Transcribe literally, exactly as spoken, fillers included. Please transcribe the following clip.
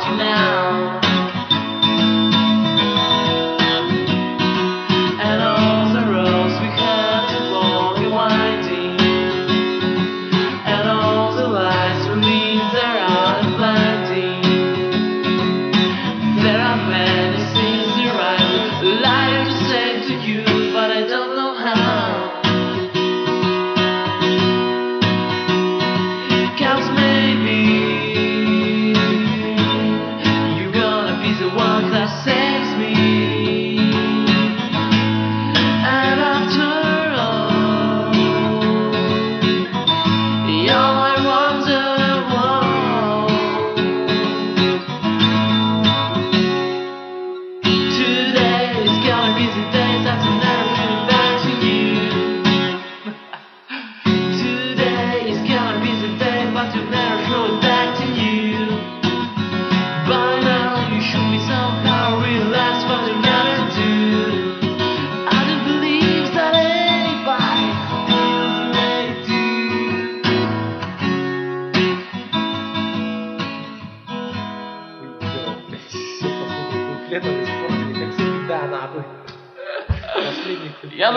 now. And all the roads we had to walk are winding, and all the lights we leave there are blinding. There are many things that I would like to say to you, but I don't know how. Cause maybe you're gonna be the one that saves me. And after all, you're my wonderwall. Today is gonna be the day that I'm never coming back to you. Today is gonna be the day, but you'll never throw it back to you. By now you should be somehow realize what you never do. I don't believe that anybody feels the way you do. Конкретно испортили, как всегда, нахуй. Последний.